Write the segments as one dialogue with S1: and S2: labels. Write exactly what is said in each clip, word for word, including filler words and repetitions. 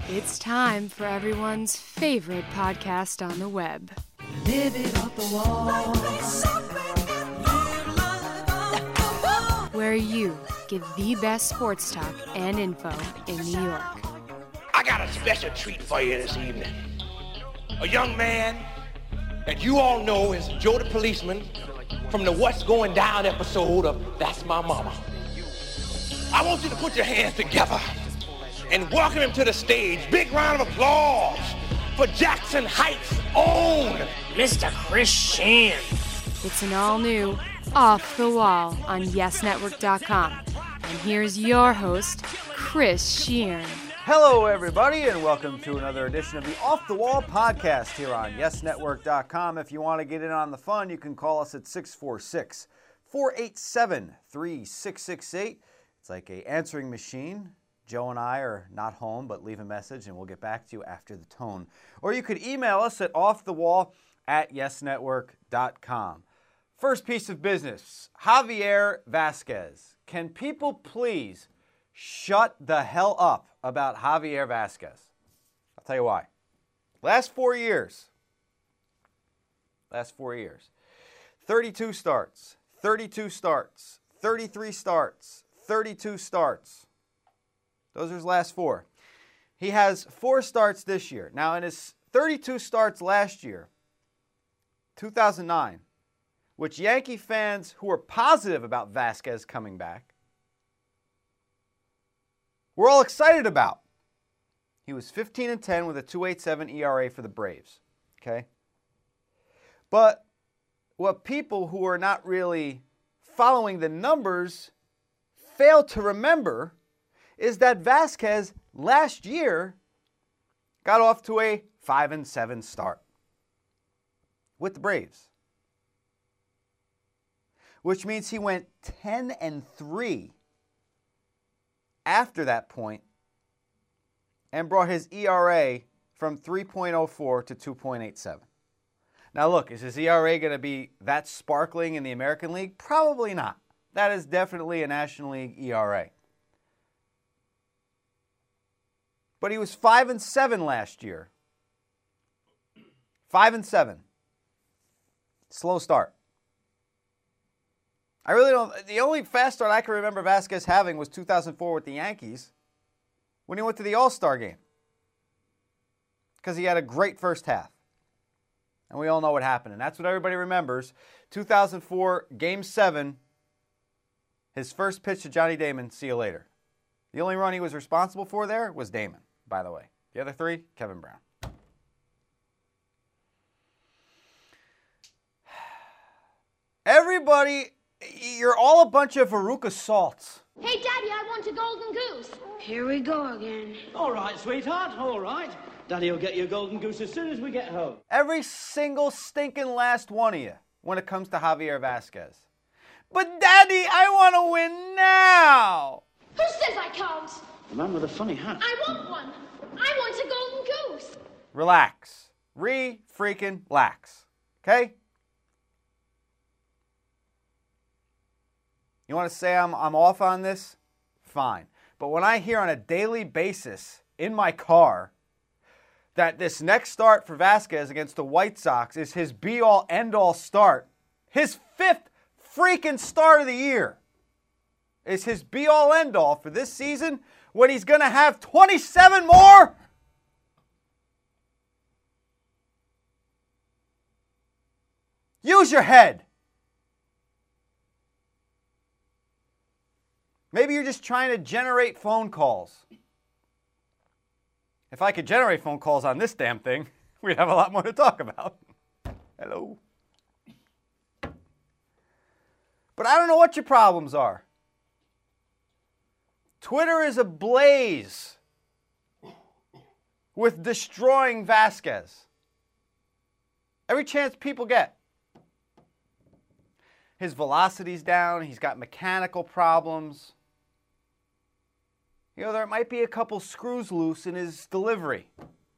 S1: It's time for everyone's favorite podcast on the web.
S2: Live it off the wall.
S1: Where you get the best sports talk and info in New York.
S3: I got a special treat for you this evening. A young man that you all know is Joe the Policeman from the What's Going Down episode of That's My Mama. I want you to put your hands together and welcome him to the stage. Big round of applause for Jackson Heights' own Mister Chris Sheehan.
S1: It's an all-new Off the Wall on yes network dot com. And here's your host, Chris Sheehan.
S4: Hello, everybody, and welcome to another edition of the Off the Wall podcast here on yes network dot com. If you want to get in on the fun, you can call us at six four six, four eight seven, three six six eight. It's like an answering machine. Joe and I are not home, but leave a message and we'll get back to you after the tone. Or you could email us at offthewall at yes network dot com. First piece of business, Javier Vazquez. Can people please shut the hell up about Javier Vazquez? I'll tell you why. Last four years, last four years, thirty-two starts, thirty-two starts, thirty-three starts, thirty-two starts. Those are his last four. He has four starts this year. Now, in his thirty-two starts last year, two thousand nine, which Yankee fans who were positive about Vazquez coming back were all excited about. He was fifteen and ten with a two point eight seven E R A for the Braves. Okay? But what people who are not really following the numbers fail to remember is that Vazquez last year got off to a five and seven start with the Braves, which means he went ten and three after that point and brought his E R A from three point oh four to two point eight seven. Now look, is his E R A going to be that sparkling in the American League? Probably not. That is definitely a National League E R A. But he was five and seven last year. five and seven. Slow start. I really don't. The only fast start I can remember Vazquez having was two thousand four with the Yankees when he went to the All-Star game. Because he had a great first half. And we all know what happened. And that's what everybody remembers. two thousand four, Game seven, his first pitch to Johnny Damon, see you later. The only run he was responsible for there was Damon, by the way. The other three, Kevin Brown. Everybody, you're all a bunch of Veruca salts.
S5: Hey, Daddy, I want a golden goose.
S6: Here we go again.
S7: All right, sweetheart, all right. Daddy will get you a golden goose as soon as we get home.
S4: Every single stinking last one of you when it comes to Javier Vazquez. But, Daddy, I want to win now.
S5: Who says I can't?
S7: The man with the funny hat.
S5: I want one. I want a golden goose.
S4: Relax. Re-freaking-lax. Okay? You want to say I'm, I'm off on this? Fine. But when I hear on a daily basis in my car that this next start for Vazquez against the White Sox is his be-all, end-all start, his fifth freaking start of the year is his be-all, end-all for this season when he's going to have twenty-seven more? Use your head. Maybe you're just trying to generate phone calls. If I could generate phone calls on this damn thing, we'd have a lot more to talk about. Hello. But I don't know what your problems are. Twitter is ablaze with destroying Vazquez. Every chance people get. His velocity's down. He's got mechanical problems. You know, there might be a couple screws loose in his delivery.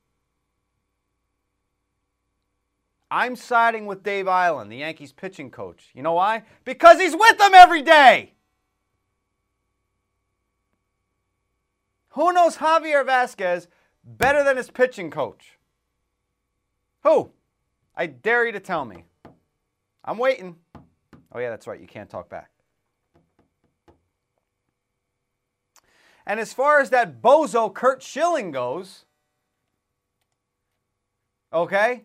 S4: I'm siding with Dave Eiland, the Yankees pitching coach. You know why? Because he's with them every day. Who knows Javier Vazquez better than his pitching coach? Who? I dare you to tell me. I'm waiting. Oh, yeah, that's right. You can't talk back. And as far as that bozo Curt Schilling goes, okay,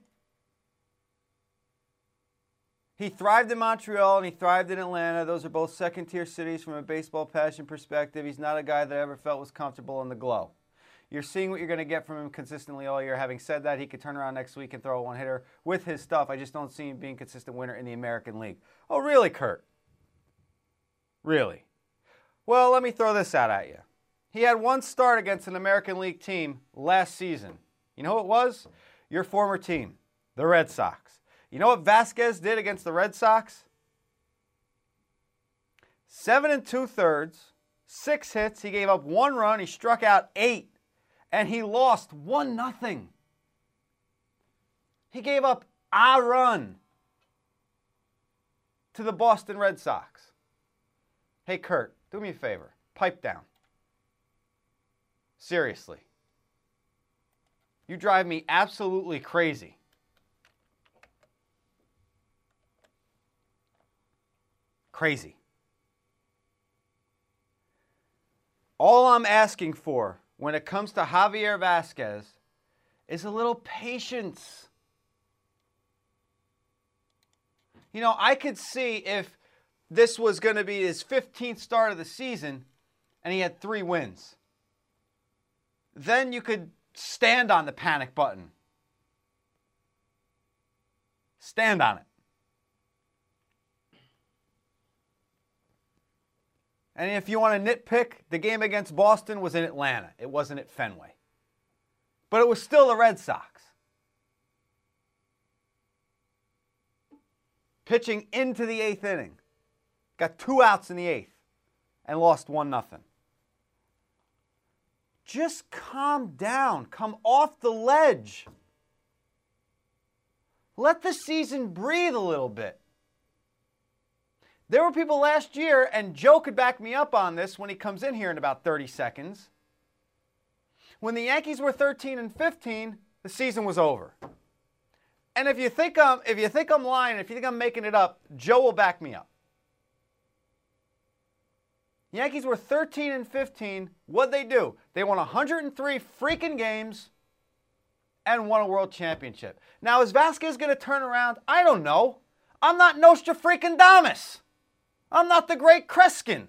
S4: he thrived in Montreal and he thrived in Atlanta. Those are both second-tier cities from a baseball passion perspective. He's not a guy that I ever felt was comfortable in the glow. You're seeing what you're going to get from him consistently all year. Having said that, he could turn around next week and throw a one-hitter with his stuff. I just don't see him being a consistent winner in the American League. Oh, really, Curt? Really? Well, let me throw this out at you. He had one start against an American League team last season. You know who it was? Your former team, the Red Sox. You know what Vasquez did against the Red Sox? Seven and two-thirds, six hits. He gave up one run. He struck out eight. And he lost one nothing. He gave up a run to the Boston Red Sox. Hey, Curt, do me a favor. Pipe down. Seriously. You drive me absolutely crazy. Crazy. All I'm asking for when it comes to Javier Vasquez is a little patience. You know, I could see if this was going to be his fifteenth start of the season and he had three wins. Then you could stand on the panic button. Stand on it. And if you want to nitpick, the game against Boston was in Atlanta. It wasn't at Fenway. But it was still the Red Sox. Pitching into the eighth inning. Got two outs in the eighth. And lost one nothing. Just calm down. Come off the ledge. Let the season breathe a little bit. There were people last year, and Joe could back me up on this when he comes in here in about thirty seconds. When the Yankees were thirteen and fifteen, the season was over. And if you think I'm, if you think I'm lying, if you think I'm making it up, Joe will back me up. The Yankees were thirteen and fifteen. What'd they do? They won one hundred three freaking games and won a world championship. Now, is Vasquez going to turn around? I don't know. I'm not Nostradamus. I'm not the great Kreskin.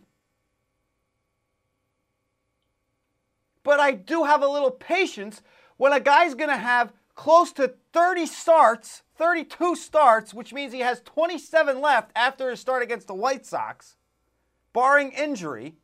S4: But I do have a little patience when a guy's going to have close to thirty starts, thirty-two starts, which means he has twenty-seven left after his start against the White Sox, barring injury.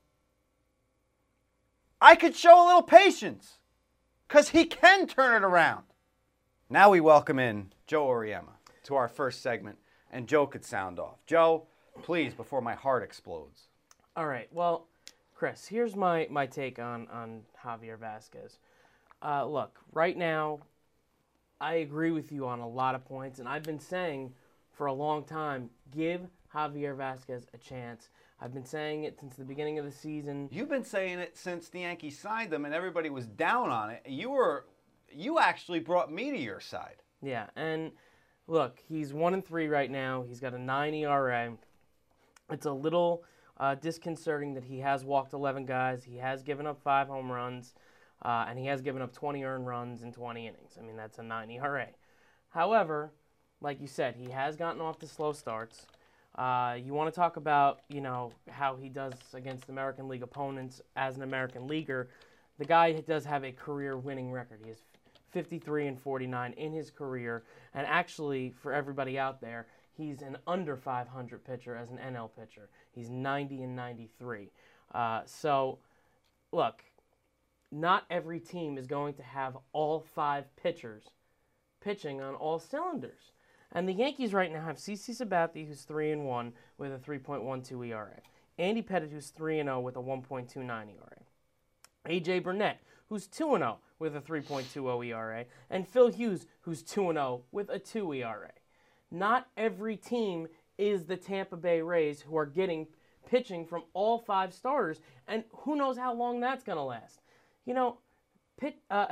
S4: I could show a little patience because he can turn it around. Now we welcome in Joe Auriemma to our first segment, and Joe could sound off. Joe, please, before my heart explodes.
S6: All right. Well, Chris, here's my, my take on, on Javier Vasquez. Uh, look, right now, I agree with you on a lot of points, and I've been saying for a long time, give Javier Vasquez a chance. I've been saying it since the beginning of the season.
S4: You've been saying it since the Yankees signed him, and everybody was down on it. You were, you actually brought me to your side.
S6: Yeah, and look, he's one and three right now. He's got a nine E R A. It's a little uh, disconcerting that he has walked eleven guys. He has given up five home runs, uh, and he has given up twenty earned runs in twenty innings. I mean, that's a nine E R A. However, like you said, he has gotten off to slow starts. Uh, you want to talk about, you know, how he does against American League opponents as an American leaguer. The guy does have a career winning record. He has fifty-three and forty-nine in his career. And actually, for everybody out there, he's an under five hundred pitcher as an N L pitcher. He's ninety and ninety-three. Uh, so, look, not every team is going to have all five pitchers pitching on all cylinders. And the Yankees right now have CeCe Sabathia, who's three and one with a three point one two E R A. Andy Pettitte, who's three and oh with a one point two nine E R A. A J Burnett, who's two and oh with a three point two oh E R A. And Phil Hughes, who's two and oh with a two E R A. Not every team is the Tampa Bay Rays, who are getting pitching from all five starters, and who knows how long that's going to last. You know, Pitt, uh,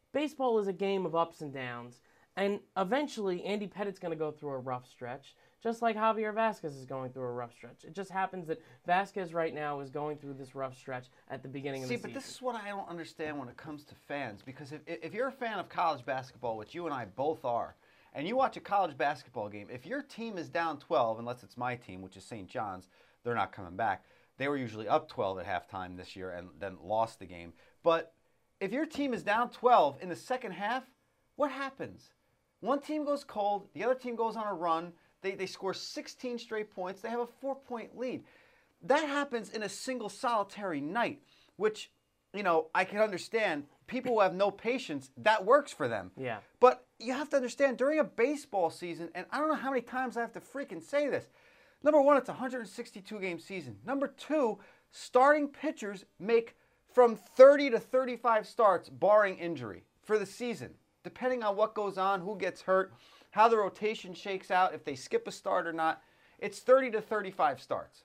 S6: baseball is a game of ups and downs, and eventually Andy Pettitte's going to go through a rough stretch, just like Javier Vasquez is going through a rough stretch. It just happens that Vasquez right now is going through this rough stretch at the beginning of
S4: See,
S6: the season.
S4: but this is what I don't understand when it comes to fans, because if, if you're a fan of college basketball, which you and I both are, and you watch a college basketball game, if your team is down twelve, unless it's my team, which is Saint John's, they're not coming back. They were usually up twelve at halftime this year and then lost the game. But if your team is down twelve in the second half, what happens? One team goes cold, the other team goes on a run, they, they score sixteen straight points, they have a four-point lead. That happens in a single solitary night, which, you know, I can understand. People who have no patience, that works for them.
S6: Yeah.
S4: But you have to understand, during a baseball season, and I don't know how many times I have to freaking say this, number one, it's a one hundred sixty-two game season. Number two, starting pitchers make from thirty to thirty-five starts, barring injury, for the season, depending on what goes on, who gets hurt, how the rotation shakes out, if they skip a start or not. It's thirty to thirty-five starts.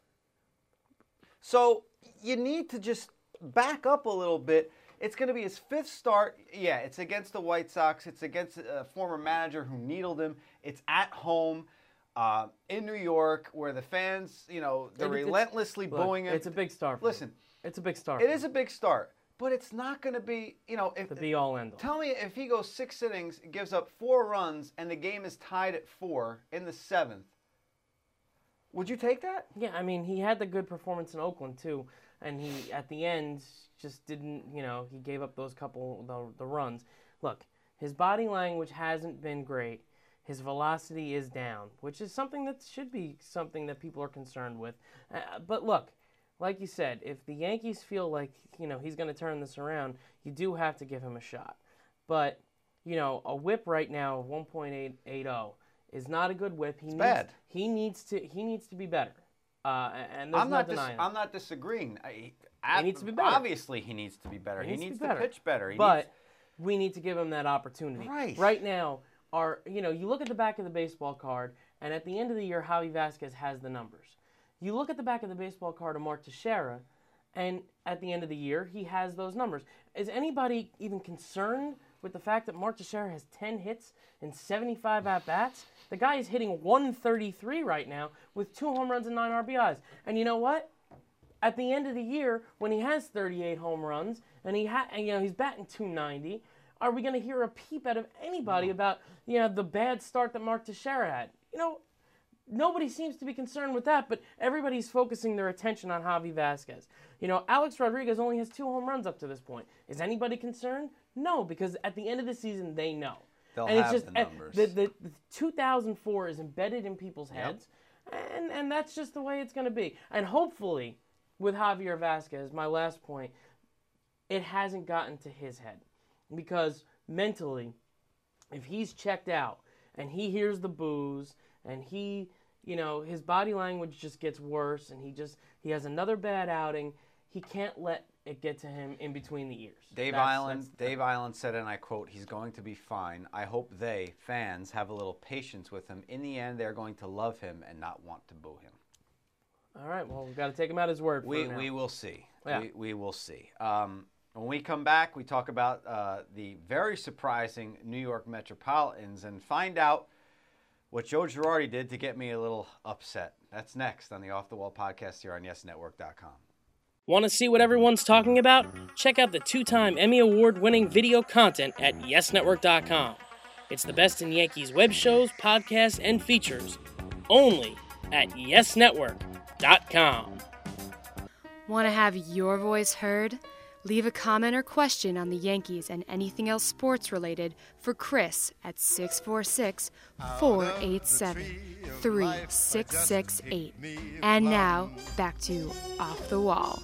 S4: So you need to just back up a little bit. It's going to be his fifth start. Yeah, it's against the White Sox. It's against a former manager who needled him. It's at home uh, in New York, where the fans, you know, they're
S6: It- it's-
S4: relentlessly
S6: look,
S4: booing him.
S6: It's a big start. for
S4: Listen,
S6: him. It's a big start.
S4: it
S6: for
S4: is
S6: him.
S4: a big start, but it's not going to be, you know, if
S6: The be-all, end-all.
S4: tell me if he goes six innings, gives up four runs, and the game is tied at four in the seventh, would you take that?
S6: Yeah, I mean, he had the good performance in Oakland, too, and he, at the end, just didn't, you know, he gave up those couple, the, the runs. Look, his body language hasn't been great. His velocity is down, which is something that should be something that people are concerned with. Uh, but look, like you said, if the Yankees feel like, you know, he's going to turn this around, you do have to give him a shot. But, you know, a whip right now of one point eight eight oh is not a good whip. He
S4: It's
S6: needs,
S4: bad.
S6: He needs to he needs to be better. Uh, and there's
S4: I'm
S6: no
S4: not. Dis-
S6: denying
S4: I'm
S6: that.
S4: not disagreeing. I, I,
S6: He needs to be better.
S4: Obviously, he needs to be better. He,
S6: He needs
S4: needs,
S6: to be
S4: to,
S6: better.
S4: pitch better. He
S6: But
S4: needs,
S6: we need to give him that opportunity.
S4: Right.
S6: Right now, our you know, you look at the back of the baseball card, and at the end of the year, Javi Vasquez has the numbers. You look at the back of the baseball card of Mark Teixeira, and at the end of the year, he has those numbers. Is anybody even concerned with the fact that Mark Teixeira has ten hits and seventy-five at-bats? The guy is hitting one thirty-three right now with two home runs and nine R B Is. And you know what? At the end of the year, when he has thirty-eight home runs and he ha- and, you know, he's batting two ninety, are we going to hear a peep out of anybody about, you know, the bad start that Mark Teixeira had? You know, nobody seems to be concerned with that, but everybody's focusing their attention on Javi Vasquez. You know, Alex Rodriguez only has two home runs up to this point. Is anybody concerned? No, because at the end of the season, they know.
S4: They'll
S6: and
S4: have
S6: it's just,
S4: the
S6: and
S4: numbers.
S6: The, the, the two thousand four is embedded in people's
S4: Yep.
S6: heads, and, and that's just the way it's going to be. And hopefully, with Javier Vasquez, my last point, it hasn't gotten to his head. Because mentally, if he's checked out and he hears the boos and he, you know, his body language just gets worse and he just, he has another bad outing, he can't let it get to him in between the ears.
S4: Dave
S6: That's-
S4: Island.
S6: that's-
S4: Dave Island said, and I quote, "He's going to be fine. I hope they, fans, have a little patience with him. In the end, they're going to love him and not want to boo him."
S6: All right, well, we've got to take him at his word for
S4: We
S6: now.
S4: we will see.
S6: Yeah.
S4: We, we will see. Um, when we come back, we talk about uh, the very surprising New York Metropolitans and find out what Joe Girardi did to get me a little upset. That's next on the Off the Wall podcast here on yes network dot com.
S6: Want to see what everyone's talking about? Check out the two-time Emmy Award-winning video content at yes network dot com. It's the best in Yankees web shows, podcasts, and features. Only at yes network dot com.
S1: Want to have your voice heard? Leave a comment or question on the Yankees and anything else sports related for Chris at six four six, four eight seven, three six six eight. And now, back to Off the Wall.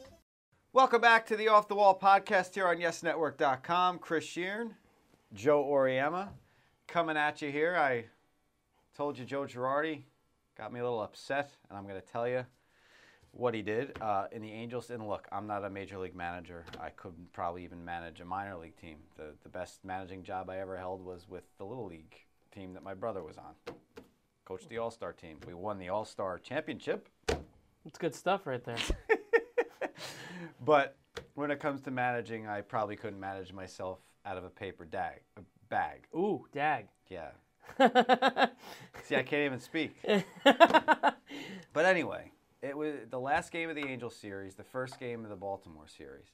S4: Welcome back to the Off the Wall podcast here on yes network dot com. Chris Sheeran, Joe Oriema, coming at you here. I told you Joe Girardi got me a little upset, and I'm going to tell you what he did uh, in the Angels. And look, I'm not a major league manager. I couldn't probably even manage a minor league team. The the best managing job I ever held was with the Little League team that my brother was on. Coached the All-Star team. We won the All-Star championship.
S6: It's good stuff right there.
S4: But when it comes to managing, I probably couldn't manage myself out of a paper dag, a bag.
S6: Ooh, dag.
S4: Yeah. See, I can't even speak. But anyway, it was the last game of the Angels series, the first game of the Baltimore series.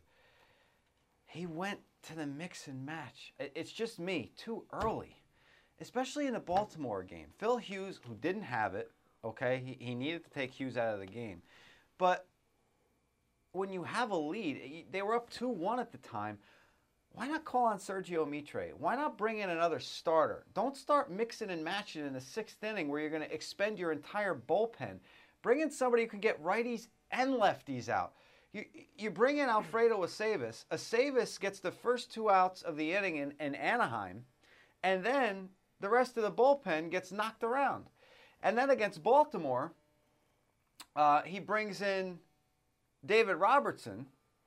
S4: He went to the mix and match. It's just me, too early, especially in the Baltimore game. Phil Hughes, who didn't have it, okay, he, he needed to take Hughes out of the game. But when you have a lead, they were up two one at the time. Why not call on Sergio Mitre? Why not bring in another starter? Don't start mixing and matching in the sixth inning where you're going to expend your entire bullpen. Bring in somebody who can get righties and lefties out. You you bring in Alfredo Aceves. Aceves gets the first two outs of the inning in, in Anaheim, and then the rest of the bullpen gets knocked around. And then against Baltimore, uh, he brings in David Robertson,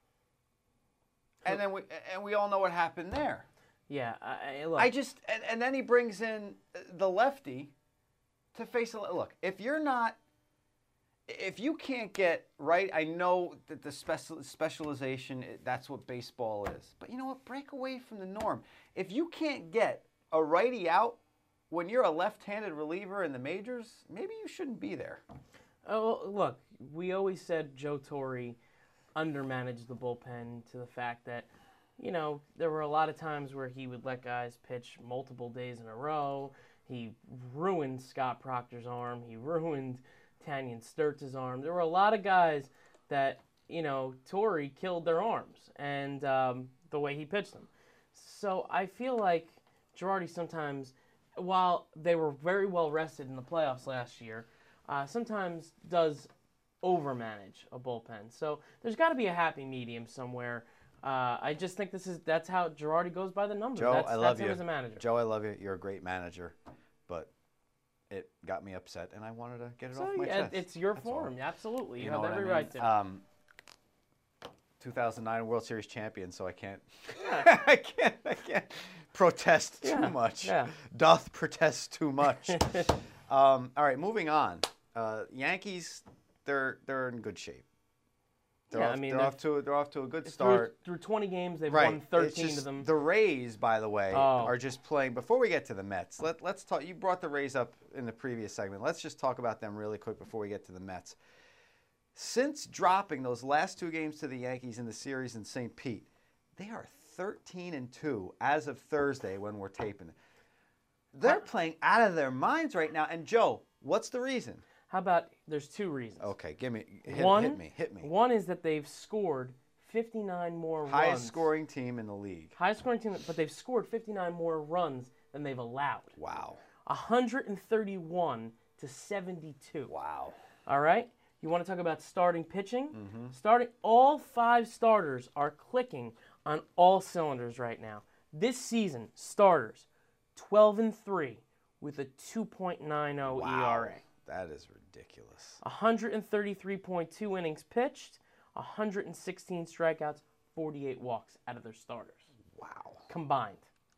S4: and then we and we all know what happened there.
S6: Yeah, I, look.
S4: I just and, and then he brings in the lefty to face a look. If you're not, if you can't get right, I know that the special specialization, that's what baseball is. But you know what? Break away from the norm. If you can't get a righty out when you're a left-handed reliever in the majors, maybe you shouldn't be there.
S6: Oh, look, we always said Joe Torre undermanaged the bullpen to the fact that, you know, there were a lot of times where he would let guys pitch multiple days in a row. He ruined Scott Proctor's arm. He ruined Tanyan Sturtz's arm. There were a lot of guys that, you know, Torre killed their arms and um, the way he pitched them. So I feel like Girardi sometimes, while they were very well rested in the playoffs last year, uh, sometimes does overmanage a bullpen. So there's got to be a happy medium somewhere. Uh, I just think this is that's how Girardi goes by the numbers.
S4: Joe,
S6: that's,
S4: I love
S6: that's
S4: you.
S6: him as a manager.
S4: Joe, I love you. You're a great manager, but it got me upset, and I wanted to get it
S6: so,
S4: off my
S6: yeah,
S4: chest.
S6: It's your
S4: That's
S6: forum.
S4: all.
S6: Absolutely. You,
S4: You
S6: have
S4: know what
S6: every
S4: I mean?
S6: right to.
S4: Um, two thousand nine World Series champion, so I can't, I can't, I can't protest too
S6: Yeah,
S4: much.
S6: yeah.
S4: Doth protest too much. um, all right, moving on. Uh, Yankees, they're they're in good shape. They're,
S6: Yeah,
S4: off,
S6: I mean,
S4: they're
S6: they're-
S4: off to they're off to a good
S6: through,
S4: start.
S6: through twenty games, they've
S4: Right.
S6: won thirteen
S4: It's just
S6: of them.
S4: The Rays, by the way,
S6: Oh.
S4: are just playing. Before we get to the Mets, let, let's talk. You brought the Rays up in the previous segment. Let's just talk about them really quick before we get to the Mets. Since dropping those last two games to the Yankees in the series in Saint Pete, they are thirteen and two as of Thursday when we're taping. They're playing out of their minds right now. And Joe, what's the reason?
S6: How about there's two reasons.
S4: Okay, give me hit,
S6: one,
S4: hit me, hit me.
S6: One is that they've scored fifty-nine more
S4: Highest
S6: runs.
S4: scoring team in the league.
S6: Highest scoring team, but they've scored fifty-nine more runs than they've allowed.
S4: Wow.
S6: one hundred thirty-one to seventy-two.
S4: Wow.
S6: All right? You want to talk about starting pitching?
S4: Mm-hmm.
S6: Starting, all five starters are clicking on all cylinders right now. This season, starters, twelve and three with a two point nine oh
S4: Wow.
S6: E R A.
S4: That is ridiculous.
S6: one hundred thirty-three point two innings pitched, one hundred sixteen strikeouts, forty-eight walks out of their starters.
S4: Wow.
S6: Combined.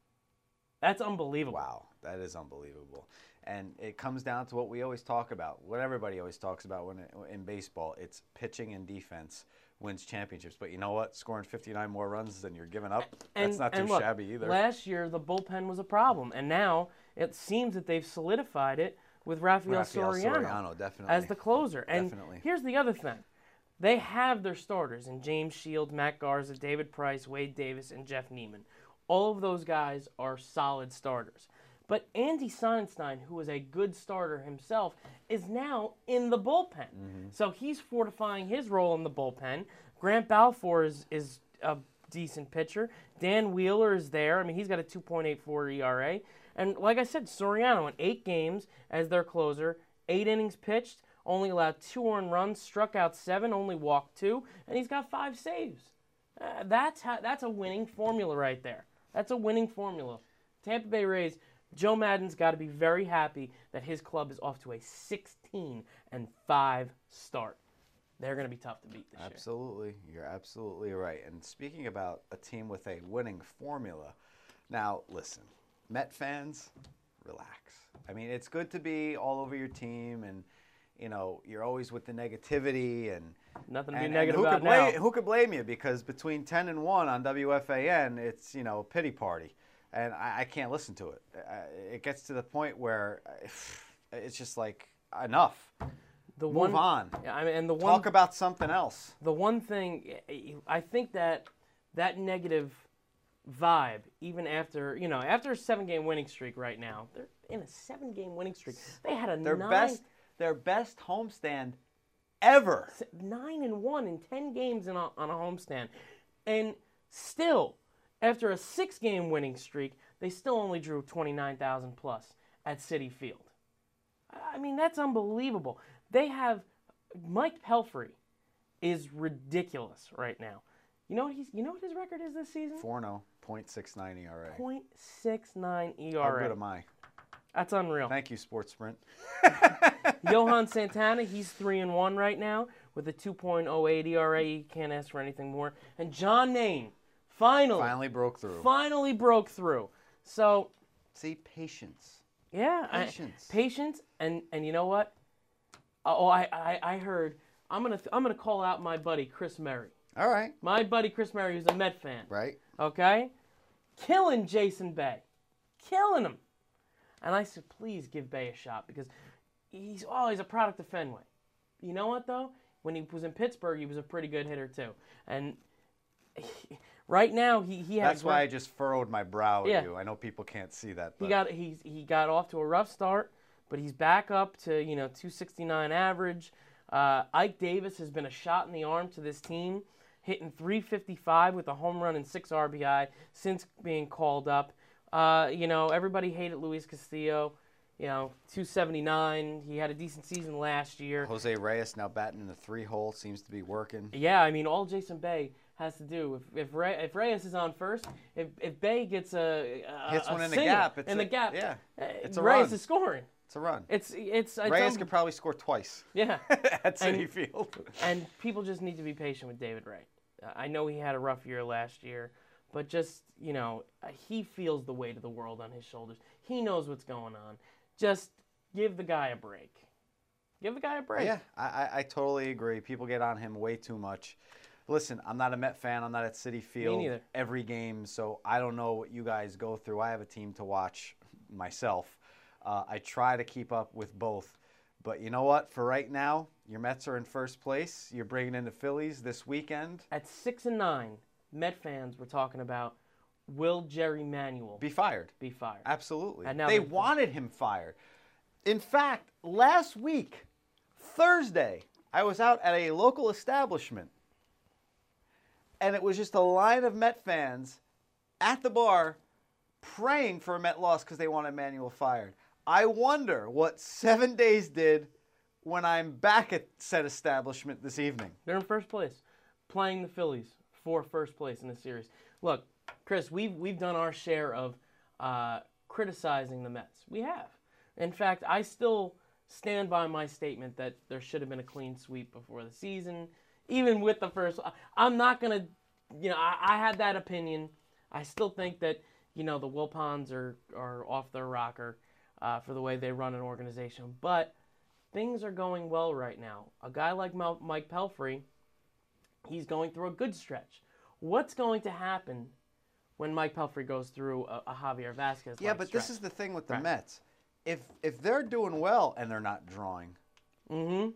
S6: That's unbelievable.
S4: Wow. That is unbelievable. And it comes down to what we always talk about, what everybody always talks about when it, in baseball. It's pitching and defense wins championships. But you know what? Scoring fifty-nine more runs than you're giving up,
S6: And,
S4: that's not too
S6: and look,
S4: shabby either.
S6: Last year, the bullpen was a problem. And now it seems that they've solidified it with Rafael,
S4: Rafael
S6: Soriano,
S4: Soriano, definitely.
S6: as the closer. And
S4: Definitely.
S6: here's the other thing. They have their starters in James Shields, Matt Garza, David Price, Wade Davis, and Jeff Neiman. All of those guys are solid starters. But Andy Sonnenstein, who is a good starter himself, is now in the bullpen.
S4: Mm-hmm.
S6: So he's fortifying his role in the bullpen. Grant Balfour is, is a decent pitcher. Dan Wheeler is there. I mean, he's got a two point eight four E R A. And like I said, Soriano in eight games as their closer, eight innings pitched, only allowed two earned runs, struck out seven, only walked two, and he's got five saves. Uh, that's how, that's a winning formula right there. That's a winning formula. Tampa Bay Rays, Joe Maddon's got to be very happy that his club is off to a sixteen and five start. They're going to be tough to beat this year.
S4: Absolutely. You're absolutely right. And speaking about a team with a winning formula, now listen, Met fans, relax. I mean, it's good to be all over your team and, you know, you're always with the negativity and
S6: Nothing to be
S4: And,
S6: negative
S4: and who
S6: about
S4: could blame,
S6: now.
S4: Who could blame you? Because between ten and one on W F A N, it's, you know, a pity party. And I, I can't listen to it. I, it gets to the point where it's just like, enough.
S6: The
S4: Move
S6: one,
S4: on.
S6: Yeah, I mean, and the one,
S4: Talk about something else.
S6: the one thing, I think that that negative vibe, even after, you know, after a seven-game winning streak right now, they're in a seven-game winning streak. They had a
S4: Their
S6: nine,
S4: best, their best homestand ever.
S6: nine and one in ten games in a, on a homestand, and still, after a six-game winning streak, they still only drew twenty-nine thousand plus at Citi Field. I mean, that's unbelievable. They have Mike Pelfrey is ridiculous right now. You know what he's? You know what his record is this season?
S4: four and oh, point six nine E R A.
S6: point six nine E
S4: How
S6: R A.
S4: good am I?
S6: That's unreal.
S4: Thank you, Sports Sprint.
S6: Johan Santana, he's three and one right now with a two point oh eight E R A. You can't ask for anything more. And John Nain finally,
S4: Finally broke through.
S6: finally broke through. So
S4: See, patience.
S6: yeah, I-
S4: Patience.
S6: patience, and and you know what? Oh, I I, I heard. I'm gonna I'm gonna call out my buddy Chris Merry.
S4: All right.
S6: My buddy Chris Merry, who's a Met fan.
S4: Right.
S6: Okay? Killing Jason Bay. Killing him. And I said, please give Bay a shot because he's, oh, he's a product of Fenway. You know what, though? When he was in Pittsburgh, he was a pretty good hitter, too. And he, right now, he, he had
S4: That's
S6: a
S4: why I
S6: great,
S4: just furrowed my brow at
S6: Yeah.
S4: you. I know people can't see that. But
S6: he got he's, he got off to a rough start, but he's back up to, you know, two sixty-nine average. Uh, Ike Davis has been a shot in the arm to this team, hitting three fifty-five with a home run and six R B I since being called up. Uh, you know, everybody hated Luis Castillo. You know, two seventy-nine. He had a decent season last year.
S4: Jose Reyes now batting in the three hole seems to be working.
S6: Yeah, I mean, all Jason Bay has to do, if if, Re- if Reyes is on first, if if Bay gets a, a
S4: Hits
S6: a
S4: one in the
S6: single
S4: gap, it's
S6: in
S4: a-
S6: the gap,
S4: yeah,
S6: uh,
S4: it's a
S6: Reyes
S4: run.
S6: is scoring.
S4: It's a run.
S6: It's it's, it's
S4: Reyes
S6: un-
S4: could probably score twice
S6: yeah.
S4: at Citi
S6: And-
S4: Field.
S6: And people just need to be patient with David Wright. Uh, I know he had a rough year last year, but just, you know, uh, he feels the weight of the world on his shoulders. He knows what's going on. Just give the guy a break. Give the guy a break.
S4: Yeah, I, I, I totally agree. People get on him way too much. Listen, I'm not a Met fan. I'm not at Citi Field
S6: neither.
S4: every game, so I don't know what you guys go through. I have a team to watch myself. Uh, I try to keep up with both. But you know what? For right now, your Mets are in first place. You're bringing in the Phillies this weekend.
S6: At six and nine, Met fans were talking about, will Jerry Manuel
S4: Be fired.
S6: be fired?
S4: Absolutely.
S6: And now
S4: They
S6: they're-
S4: wanted him fired. In fact, last week, Thursday, I was out at a local establishment, and it was just a line of Met fans at the bar praying for a Met loss because they wanted Manuel fired. I wonder what seven days did when I'm back at said establishment this evening.
S6: They're in first place, playing the Phillies for first place in the series. Look, Chris, we've we've done our share of uh, criticizing the Mets. We have. In fact, I still stand by my statement that there should have been a clean sweep before the season, even with the first. I'm not gonna, you know, I, I had that opinion. I still think that, you know, the Wilpons are are off their rocker uh, for the way they run an organization, but things are going well right now. A guy like Mel- Mike Pelfrey, he's going through a good stretch. What's going to happen when Mike Pelfrey goes through a, a Javier Vasquez?
S4: Yeah, but this is the thing with the
S6: Right.
S4: Mets. If if they're doing well and they're not drawing,
S6: Mm-hmm.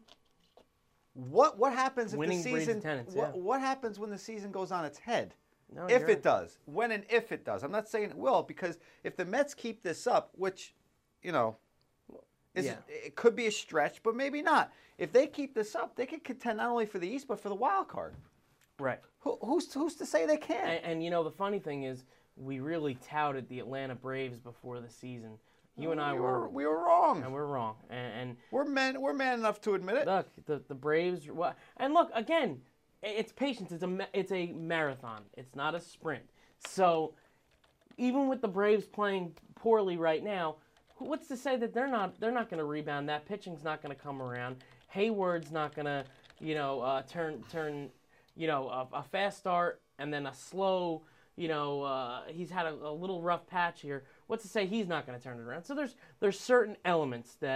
S4: what what happens if
S6: Winning
S4: the
S6: breeds
S4: season?
S6: tenants,
S4: what,
S6: yeah.
S4: what happens when the season goes on its head?
S6: No,
S4: if
S6: you're
S4: it
S6: right.
S4: does, when and if it does. I'm not saying it will, because if the Mets keep this up, which, you know, is
S6: Yeah.
S4: it could be a stretch, but maybe not. If they keep this up, they could contend not only for the East but for the wild card.
S6: Right.
S4: Who, who's who's to say they can't?
S6: And, and you know, the funny thing is, we really touted the Atlanta Braves before the season. You and I
S4: we
S6: were,
S4: were we were wrong.
S6: and we're wrong. And, and
S4: We're men we're man enough to admit it.
S6: look, the the Braves. Well, and look again, i- it's patience. It's a ma- it's a marathon. It's not a sprint. So even with the Braves playing poorly right now, what's to say that they're not they're not going to rebound? That pitching's not going to come around. Hayward's not going to, you know, uh, turn turn, you know, a, a fast start and then a slow. You know, uh, he's had a, a little rough patch here. What's to say he's not going to turn it around? So there's there's certain elements that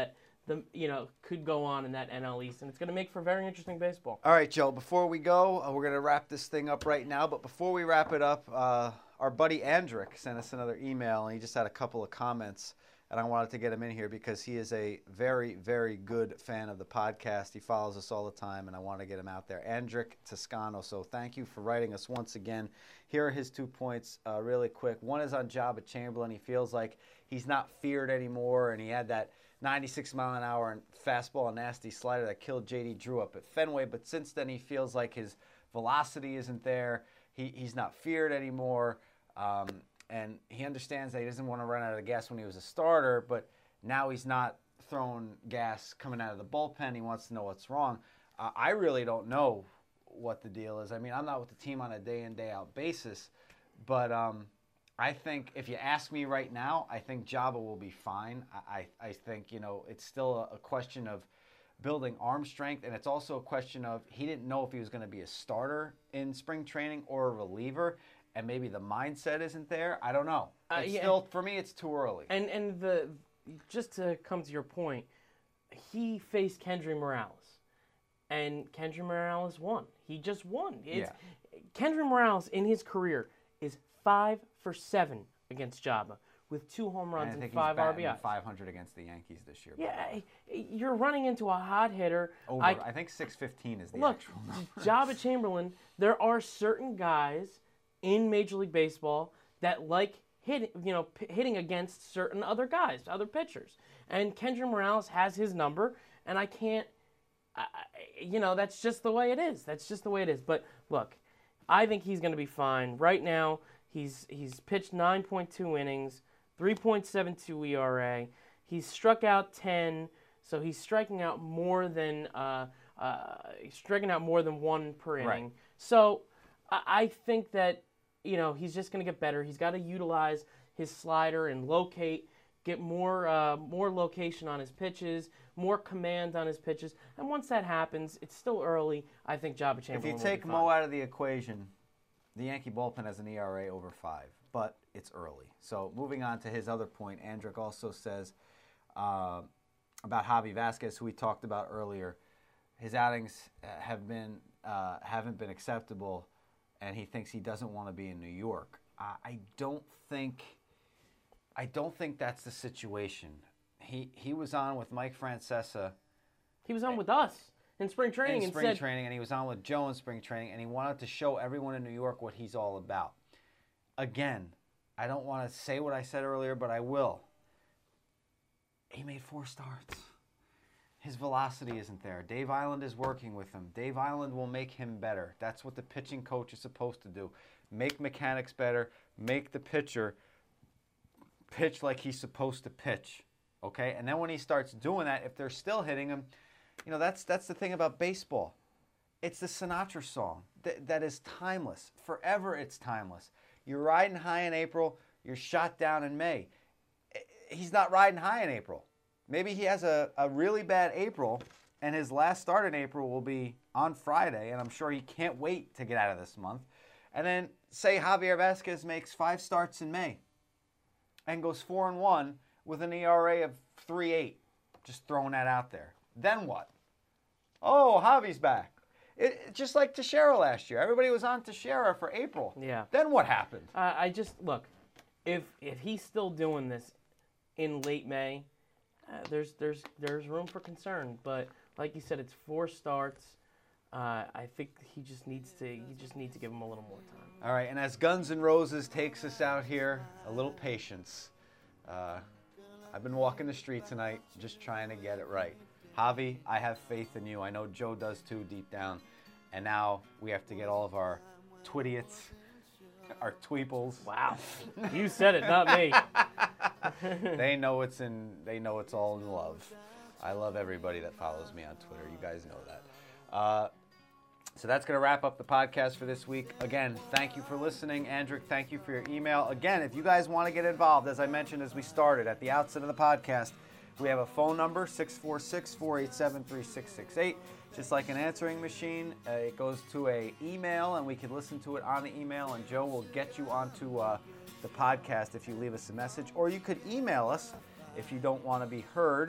S6: the you know could go on in that N L East, and it's going to make for very interesting baseball.
S4: All right, Joe, before we go, uh, we're going to wrap this thing up right now. But before we wrap it up, uh, our buddy Andrick sent us another email, and he just had a couple of comments. And I wanted to get him in here because he is a very, very good fan of the podcast. He follows us all the time, and I want to get him out there. Andrick Toscano, so thank you for writing us once again. Here are his two points uh, really quick. One is on Joba Chamberlain. He feels like he's not feared anymore, and he had that ninety-six mile an hour fastball and nasty slider that killed J D Drew up at Fenway. But since then, he feels like his velocity isn't there. He, he's not feared anymore. Um, And he understands that he doesn't want to run out of gas when he was a starter, but now he's not throwing gas coming out of the bullpen. He wants to know what's wrong. Uh, I really don't know what the deal is. I mean, I'm not with the team on a day-in, day-out basis, but um, I think if you ask me right now, I think Joba will be fine. I, I, I think, you know, it's still a, a question of building arm strength, and it's also a question of he didn't know if he was going to be a starter in spring training or a reliever. And maybe the mindset isn't there. I don't know.
S6: Uh,
S4: It's
S6: yeah.
S4: still, for me, it's too early.
S6: And and the just to come to your point, he faced Kendry Morales, and Kendry Morales won. He just won. It's,
S4: Yeah.
S6: Kendry Morales in his career is five for seven against Joba with two home runs
S4: And I
S6: and,
S4: think
S6: five
S4: he's
S6: R B
S4: batting
S6: Is.
S4: five hundred against the Yankees this year.
S6: Yeah, you're running into a hot hitter.
S4: Over,
S6: I,
S4: I, think six fifteen is the
S6: look,
S4: actual number.
S6: Joba Chamberlain. There are certain guys in Major League Baseball that like hit, you know, p- hitting against certain other guys, other pitchers. And Kendry Morales has his number, and I can't, I, I- you know, that's just the way it is. That's just the way it is. But look, I think he's going to be fine. Right now, he's he's pitched nine point two innings, three point seven two E R A. He's struck out ten, so he's striking out more than uh, uh, he's striking out more than one per inning.
S4: Right.
S6: So I, I think that. You know, he's just going to get better. He's got to utilize his slider and locate, get more uh, more location on his pitches, more command on his pitches. And once that happens, it's still early. I think Joba Chamberlain
S4: If you
S6: will be
S4: take
S6: fine.
S4: Mo out of the equation, the Yankee bullpen has an E R A over five, but it's early. So moving on to his other point, Andrick also says uh, about Javi Vasquez, who we talked about earlier. His outings have been uh, haven't been acceptable, and he thinks he doesn't want to be in New York. I, I don't think, I don't think that's the situation. He he was on with Mike Francesa
S6: He was on with us in spring training
S4: in
S6: and
S4: spring
S6: said,
S4: training, and he was on with Joe in spring training, and he wanted to show everyone in New York what he's all about. Again, I don't want to say what I said earlier, but I will. He made four starts. His velocity isn't there. Dave Island is working with him. Dave Island will make him better. That's what the pitching coach is supposed to do. Make mechanics better. Make the pitcher pitch like he's supposed to pitch. Okay? And then when he starts doing that, if they're still hitting him, you know, that's that's the thing about baseball. It's the Sinatra song that, that is timeless. Forever it's timeless. You're riding high in April. You're shot down in May. He's not riding high in April. Maybe he has a, a really bad April, and his last start in April will be on Friday, and I'm sure he can't wait to get out of this month. And then say Javier Vasquez makes five starts in May and goes four and one with an E R A of three point eight. Just throwing that out there. Then what? Oh, Javi's back. It, it, just like Teixeira last year. Everybody was on Teixeira for April.
S6: Yeah.
S4: Then what happened?
S6: Uh, I just look, if if he's still doing this in late May, uh, there's there's there's room for concern. But like you said, it's four starts. Uh, I think he just needs to he just needs to give him a little more time.
S4: All right, and as Guns N' Roses takes us out here, a little patience. Uh, I've been walking the street tonight, just trying to get it right. Javi, I have faith in you. I know Joe does too, deep down. And now we have to get all of our twidiots, our tweeples.
S6: Wow, you said it, not me.
S4: They know it's in. They know it's all in love. I love everybody that follows me on Twitter. You guys know that. Uh, so that's going to wrap up the podcast for this week. Again, thank you for listening. Andrick, thank you for your email. Again, if you guys want to get involved, as I mentioned as we started at the outset of the podcast, we have a phone number, six four six, four eight seven, three six six eight. Just like an answering machine, uh, it goes to a email, and we can listen to it on the email, and Joe will get you onto uh, the podcast if you leave us a message. Or you could email us if you don't want to be heard,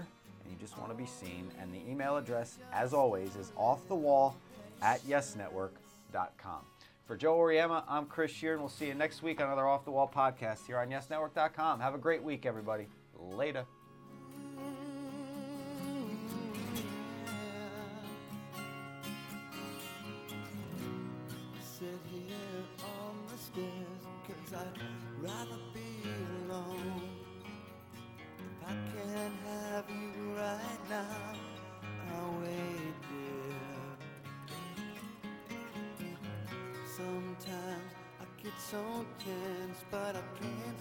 S4: and you just want to be seen. And the email address, as always, is offthewall at yes network dot com. For Joe Oriema, I'm Chris Shear, and we'll see you next week on another Off the Wall podcast here on yes network dot com. Have a great week, everybody. Later.
S2: Sit here on the stairs, 'cause I'd rather be alone. If I can't have you right now, I'll wait, dear. Sometimes I get so tense, but I can't